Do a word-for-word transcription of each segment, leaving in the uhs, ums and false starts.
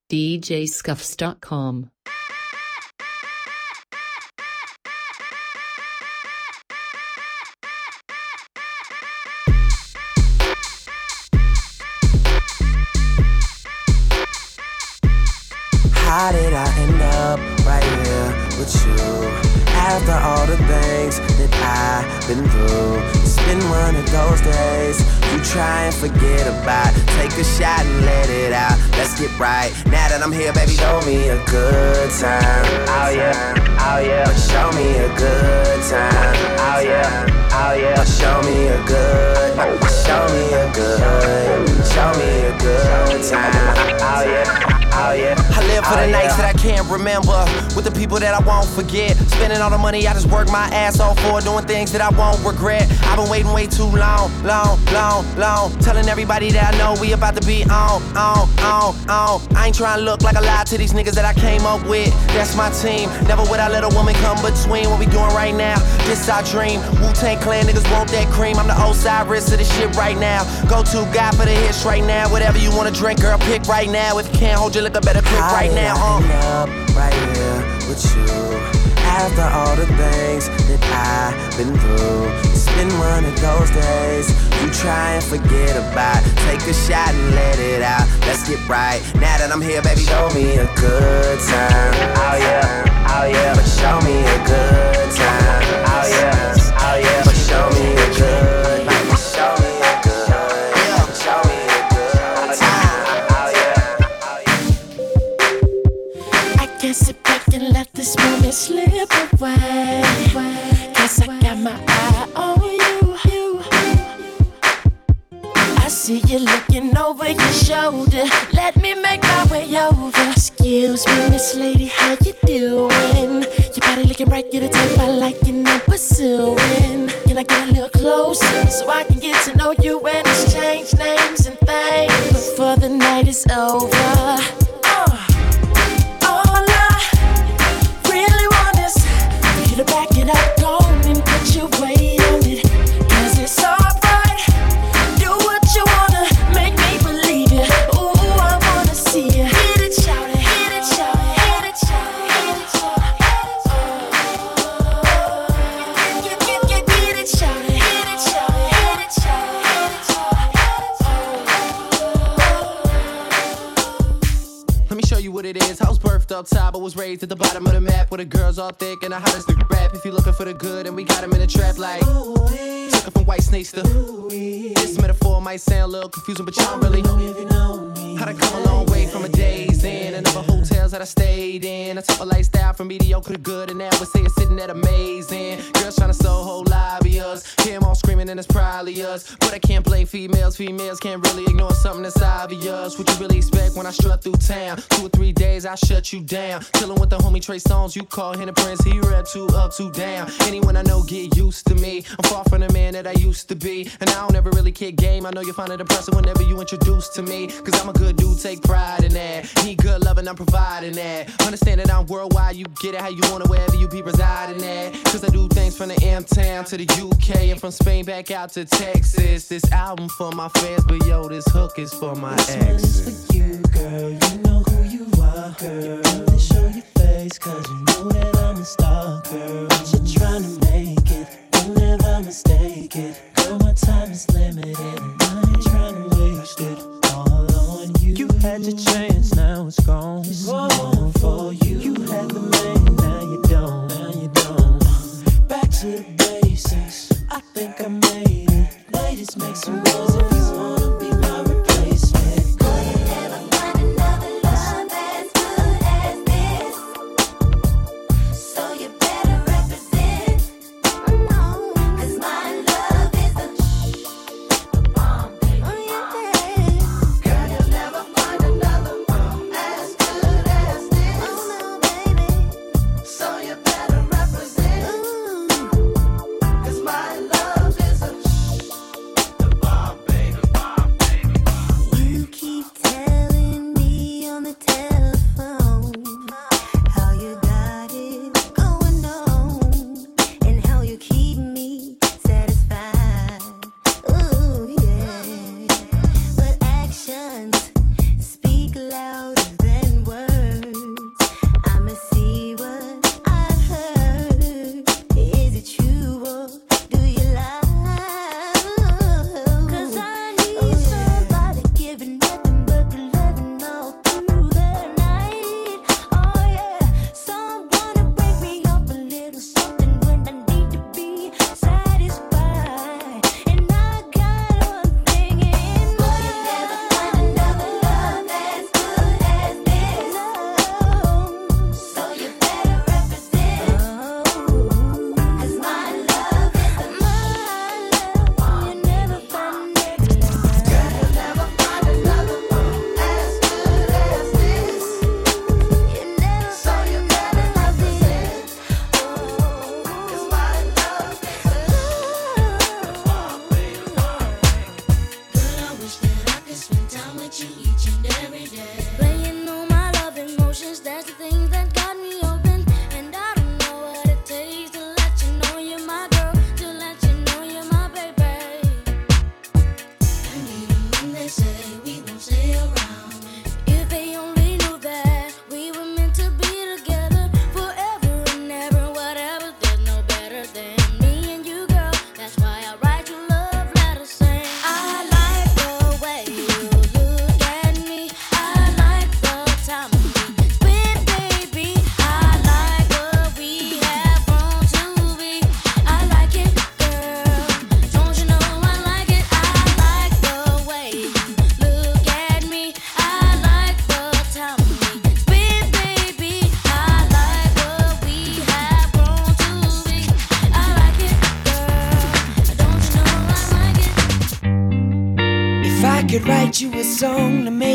D J Scuffs dot com. How did I end up right here with you? After all the things that I've been through, it's been one of those days you try and forget about. Take a shot and let it out. Let's get right. Now that I'm here, baby, show me a good time. Oh yeah, oh yeah. Show me a good time. Oh yeah, oh yeah. Show me a good, show me a good, show me a good time. Oh yeah. Oh, yeah. I live for the oh, nights yeah. that I can't remember, with the people that I won't forget. Spending all the money I just work my ass off for, doing things that I won't regret. I've been waiting way too long, long, long, long. Telling everybody that I know we about to be on, on, on, on. I ain't trying to look like a lie to these niggas that I came up with. That's my team. Never would I let a woman come between what we doing right now. This our dream. Wu-Tang Clan niggas want that cream. I'm the Osiris of this shit right now. Go-to guy for the hits right now. Whatever you wanna drink, girl, pick right now. If you can't hold your liquor, better quit right now. I end up right here with you. After all the things that I've been through, it's been one of those days you try and forget about. Take a shot and let it out. Let's get right. Now that I'm here, baby, show me a good time. Oh yeah, oh yeah. But show me a good time. Oh yeah, oh yeah. But show me a good, like show me a good, yeah. Show me a good time. Oh yeah, oh yeah. I can't sit back and let this moment slip away. Cause I got my eye on you. I see you looking over your shoulder. Let me make my way over. Excuse me, Miss Lady, how you doing? Your body looking right, you're the type I like and I'm pursuing. Can I get a little closer so I can get to know you and exchange names and things before the night is over? Uh. To back it up, go on and put your weight on it. Cause it's alright. Do what you wanna, make me believe it. Ooh, I wanna see you. Hit it, shout it, hit it, shout it, hit it, shout it, hit it, shout it. Get, get, get, get it, shout it, hit it, shout it, hit it, shout it, hit it, shout it. Let me show you what it is. I was birthed up top, but was raised at the bottom of the map, where the girls all thick and the hottest the rap. If you looking for the good, and we got them in a trap like ooh-wee. Took it from white snakes to ooh-wee. This metaphor might sound a little confusing, but y'all really know if you know me. How'd I come a long way from a day's in, and other hotels that I stayed in. I took a lifestyle from mediocre to good, and now we say it's sitting at amazing. Girls trying to sell whole lobby us, hear them all screaming and it's probably us. But I can't blame females, females can't really ignore something that's obvious. What you really expect when I strut through town? Two or three days I shut you down. Chillin' with the homie Trey Songz, you call him the prince. He rap two up, two down. Anyone I know get used to me. I'm far from the man that I used to be, and I don't ever really kick game. I know you find it impressive whenever you introduce to me, cause I'm a good dude, take pride in that. Need good loving, I'm providing that. Understand that I'm worldwide, you get it how you want it, wherever you be residing at. Cause I do things from the M-Town to the U K, and from Spain back out to Texas. This album for my fans, but yo, this hook is for my exes. exes. This one is for you, girl, you know who you are, girl. You wanna show your face, cause you know that I'm a star, girl. You're trying to make it, don't ever mistake it. Girl, my time is limited, and I ain't trying to waste it all on you. You had your chance, now it's gone. It's gone for you. You had the man, now you don't, now you don't. Back to the basics, I think I made it. Ladies, make some noise if you wanna be my replacement. Will you never find another love as good as this? So you better represent. Cause my love is the bomb, baby. Oh, yeah. Girl, you'll never find another one as good as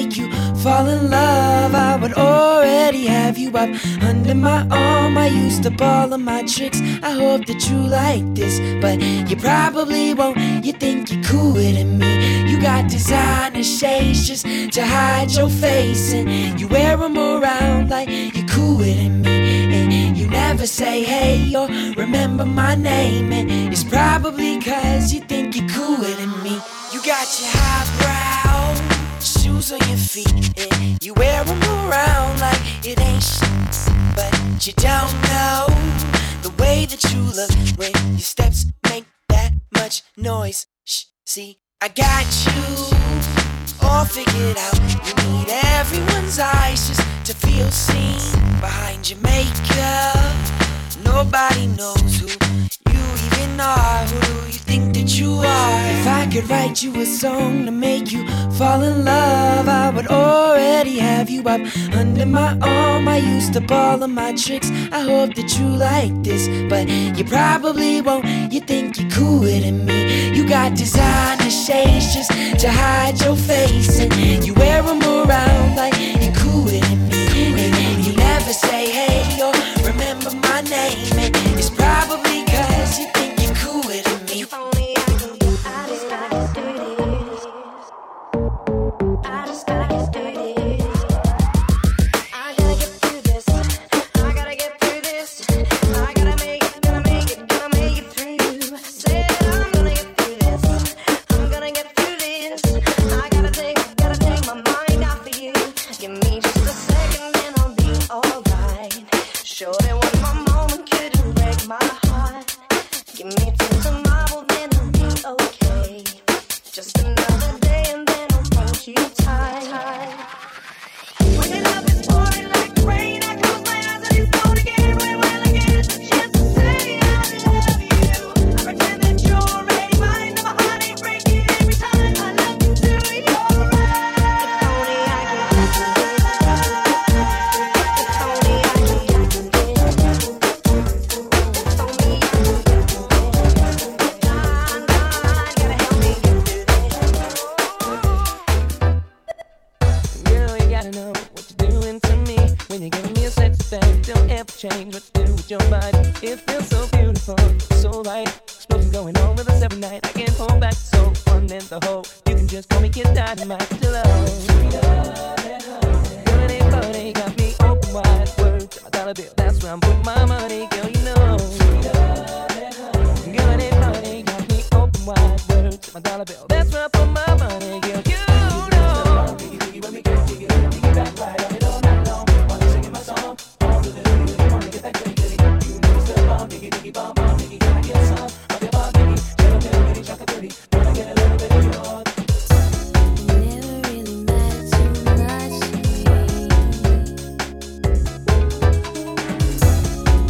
make you fall in love, I would already have you up under my arm. I used up all of my tricks, I hope that you like this, but you probably won't. You think you're cooler than me. You got designer shades just to hide your face, and you wear them around like you're cooler than me. And you never say hey or remember my name, and it's probably cause you think you're cooler than me. You got your highbrow shoes on your feet, and you wear them around like it ain't shit, but you don't know the way that you look when your steps make that much noise. Shh, see, I got you all figured out. You need everyone's eyes just to feel seen behind your makeup. Nobody knows who you even are. Who do you think that you are? If I could write you a song to make you fall in love, I would already have you up under my arm. I used up all of my tricks, I hope that you like this, but you probably won't. You think you're cooler than me. You got designer shades just to hide your face, and you wear them around like you're cooler than me. And you never say hey or remember my name, and it's probably cause you think you're cooler than me. If only I could get out of this. I just gotta get through this. I gotta get through this. I gotta get through this. I gotta make it, gonna make it, gonna make it through. Said I'm gonna get through this. I'm gonna get through this. I gotta take, gotta take my mind off of you. Give me just a second and I'll be alright. Sure that one more moment couldn't break my heart. Give me till tomorrow, then I'll be okay. Just another day and then I'll hold you tight. When your love is pouring like rain, I close my eyes and it's gone again. When will I get a chance to say I love you? I pretend that you're already mine. Now my heart ain't breaking every time I look into your eyes. If only I could get to this. If only I could get to this. If only I could get to this. God, God, gotta help me get through this. Girl, you gotta know what you're doing to me. When you're giving me a sex thing, don't ever change what you do with your body. It feels so beautiful, so right. Explosion going on with us every night. I can't hold back, so fun in the hole. You can just call me Kid Dynamite to love. Girl, it ain't funny, got me open wide. Word to my dollar bill, that's where I'm putting my money, girl, you know. Girl, it ain't funny, got me open wide. Word to my dollar bill, that's where I put my money, girl, you know. Never really mattered too much to me.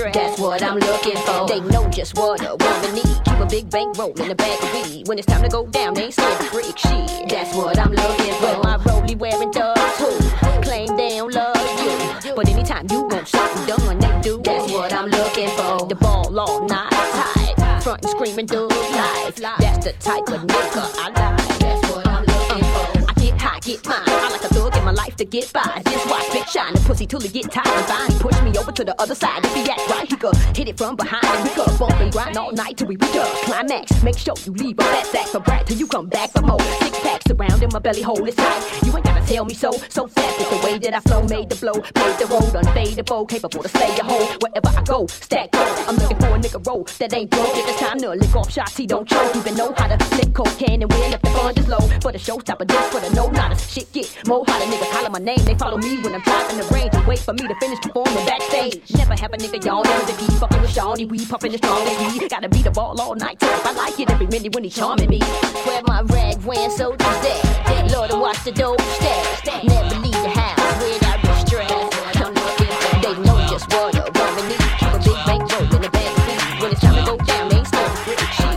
stress. That's what I'm looking for. They know just what a woman need. Keep a big bank roll in the bag of weed. When it's time to go down, they ain't scared to freak shit. That's what I'm looking for. My rollie wearing thugs too. Claim they don't love you, but anytime you want something done, they do. That's what I'm looking for. The ball all night tight, front and screaming thug life. That's the type of nigga I like. That's what I'm looking for. I get high, get mine. I like a thug in my life to get by. Just watch bitch shine the pussy till it get tired and fine. He push me over to the other side. If he act right, he could hit it from behind. And we could bump and grind all night till we reach a climax. Make sure you leave a fat sack for brat till you come back for more. Six packs around in my belly hole is tight. You ain't gotta tell me so. So fast is the way that I flow. Made the blow, made the road unfadable. Capable to slay your hoe wherever I go. Stack gold. I'm looking for a nigga roll that ain't broke. If it's time to lick off shots, he don't choke. Even know how to lick cocaine and win if the fund is low. For the showstopper, this for the no-notters. Shit get more hotter. Niggas holler my name. They follow me when I'm driving the range and wait for me to finish performing backstage. Never have a nigga yawn in the key. Fucking with Shawnee, we puffin' the strongest weed. Gotta beat the ball all night. I like it every minute when he charming me. Where my rag ran so to that. Lord to watch the dope stack. Never leave the house without distress. They know just what a woman needs. Keep a big bank roll in the bag of weed. When it's time to go down, they ain't scared to freak shit.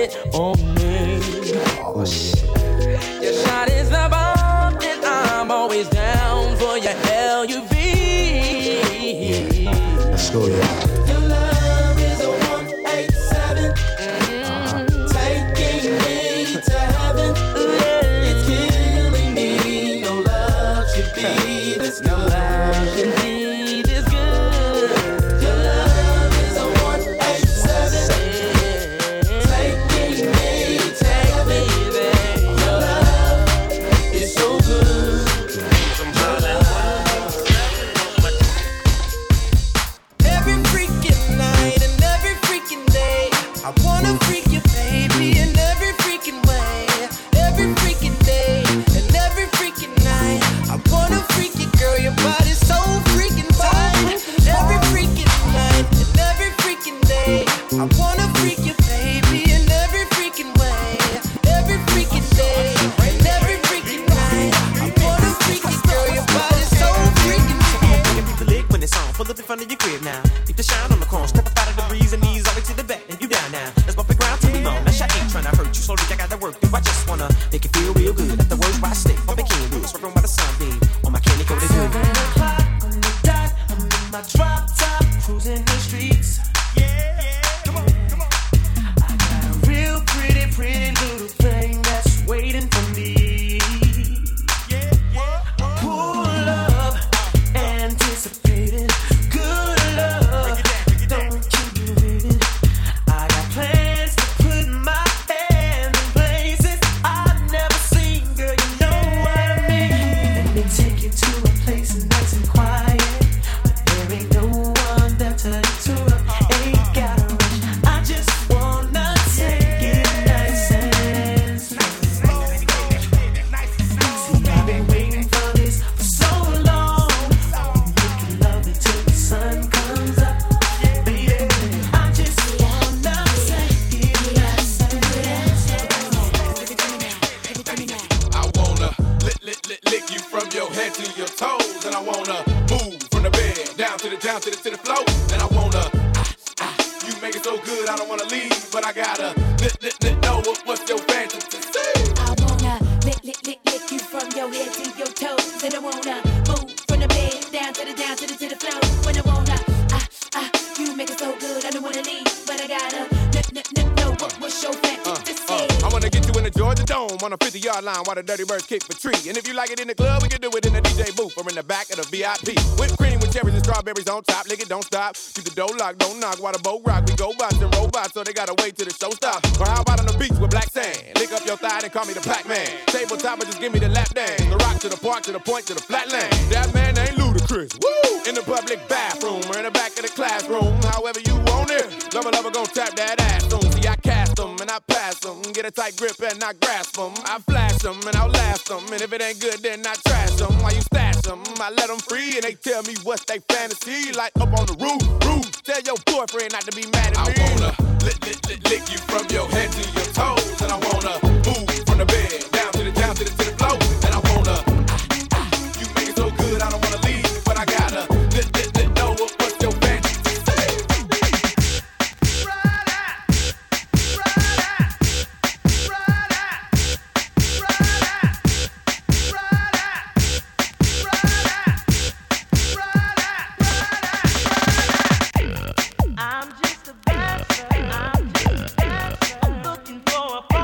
it on me. Oh, shit. Your shot is the bomb, and I'm always down for your L U V. Yeah. Let's go, y'all. Your love is a one eight seven, mm-hmm. taking me to heaven. Yeah. It's killing me. No love should be this good. No love should be this good. Your love is a one eight seven, taking me to heaven. Your love is so good. Every freaking night and every freaking day, I wanna freak you, baby, in every freaking way. Every freaking day and every freaking night, I wanna freak you, girl. Your body's so freaking tight. Every freaking night and every freaking day, I wanna freak you, baby, in every freaking way. Every freaking day and every freaking night, I wanna freak you, girl. Your body's so freaking tight. Beat the lick when it's on. Pull up in front of your crib now. Keep the shine on the corner. Step up out of the breeze and knees all the way to the back. And you down now. Let's bump the ground till we moan. That shot ain't tryna hurt you. Slowly I got to work. Do I just wanna make it feel real good? At the worst where I stay. On bikini wheels. Swerving by the sunbeam. On my candy coated hood. Seven o'clock on the dot. I'm in my drop top. Cruising the streets. Yeah, yeah. Come on, come on. I got a real pretty, pretty little thing that's waiting for me. Yeah, yeah. Pull up, anticipating good love. Don't keep me waiting. I got plans to put my hand in places I've never seen, girl. You know what I mean. Let me take you to a place nice and quiet, but there ain't no one there to interrupt. Ain't gotta rush. I just wanna take it nice and slow. See, I've been waiting for this for so long. You can love it till the sun comes up, baby. I just wanna take it nice and slow. I wanna lick, lick, lick, lick you from your head to your toes, and I wanna move from the bed down to the down to the to the floor, and I wanna ah, ah, you make it so good I don't wanna leave, but I gotta lick, lick, lick, know what, what's your fantasy? I wanna lick, lick, lick, lick you from your head to your toes. And I wanna move from the bed down to the down to the to the floor. When I wanna, ah, ah, you make it so good, I don't wanna leave, but I gotta n- n- n- know what, what's your fantasy. Uh, I wanna get you in the Georgia Dome on a fifty yard line while the Dirty Birds kick for tree. And if you like it in the club, we can do it in the D J booth or in the back of the V I P. Whipped cream with cherries and strawberries on top. Lick it, don't stop. Keep the door locked, don't knock while the boat rock. We go bots and robots, so they gotta wait till the show stops. Or how about on the beach with black sand? Lick up your thigh and call me the Pac-Man. Tabletop and just give me the lap dance. The rock to the park, to the point, to the flatland. That man ain't ludicrous. Woo! In the public bathroom or in the back of the classroom. However you want it. Lover, lover, gon' tap that ass soon. See, I cast them and I pass them. Get a tight grip and I grasp them. I flash them and I'll last them. And if it ain't good, then I trash them. While you stash them, I let them free and they tell me what's they fantasy. Like up on the roof, roof. Tell your boyfriend not to be mad at me. I wanna lick, lick, lick, lick you from your head to your toes. And I wanna move from the bed down to the down to the to the floor. And I wanna ah, ah, you make it so good I don't wanna leave, but I gotta lick, lick, lick, know what, what's your fantasy. I'm just a dancer. I'm just a dancer. I'm looking for a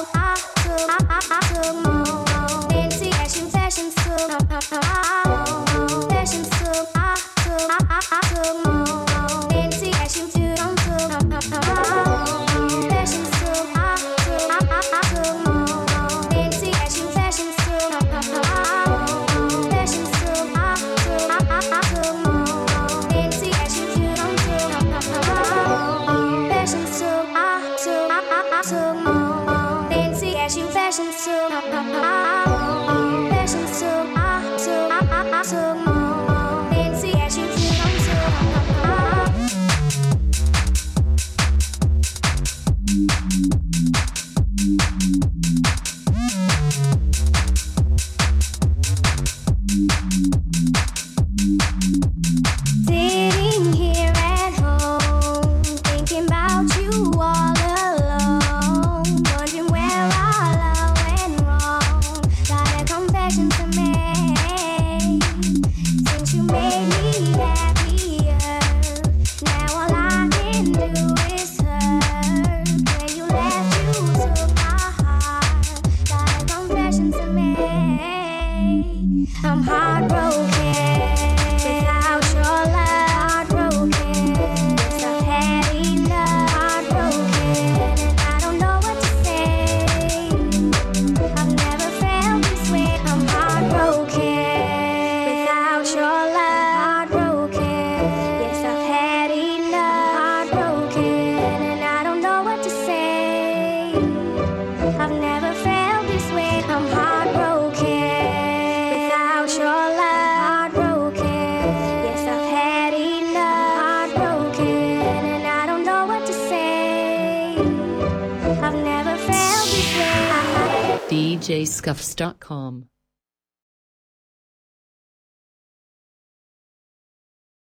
j scuffs dot com.